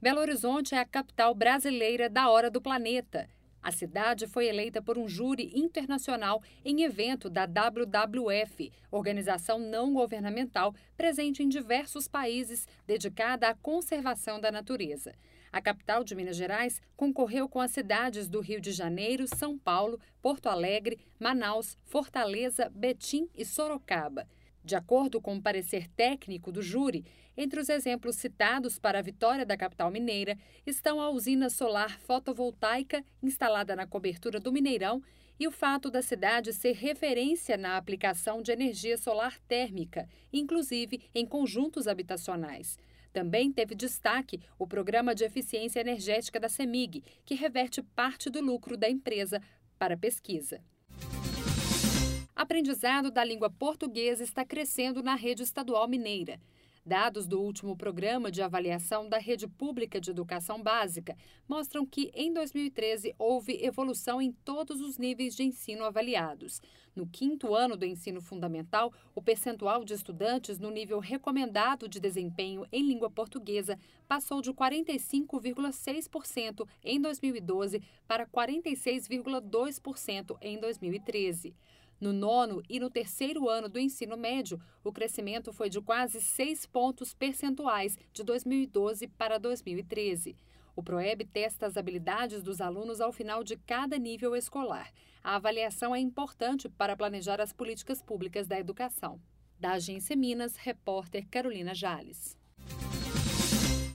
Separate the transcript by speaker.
Speaker 1: Belo Horizonte é a capital brasileira da Hora do Planeta. A cidade foi eleita por um júri internacional em evento da WWF, organização não governamental presente em diversos países dedicada à conservação da natureza. A capital de Minas Gerais concorreu com as cidades do Rio de Janeiro, São Paulo, Porto Alegre, Manaus, Fortaleza, Betim e Sorocaba. De acordo com o parecer técnico do júri, entre os exemplos citados para a vitória da capital mineira estão a usina solar fotovoltaica instalada na cobertura do Mineirão e o fato da cidade ser referência na aplicação de energia solar térmica, inclusive em conjuntos habitacionais. Também teve destaque o Programa de Eficiência Energética da CEMIG, que reverte parte do lucro da empresa para pesquisa. Aprendizado da língua portuguesa está crescendo na rede estadual mineira. Dados do último programa de avaliação da Rede Pública de Educação Básica mostram que, em 2013, houve evolução em todos os níveis de ensino avaliados. No 5º ano do ensino fundamental, o percentual de estudantes no nível recomendado de desempenho em língua portuguesa passou de 45,6% em 2012 para 46,2% em 2013. No 9º e no 3º ano do ensino médio, o crescimento foi de quase 6 pontos percentuais de 2012 para 2013. O PROEB testa as habilidades dos alunos ao final de cada nível escolar. A avaliação é importante para planejar as políticas públicas da educação. Da Agência Minas, repórter Carolina Jales.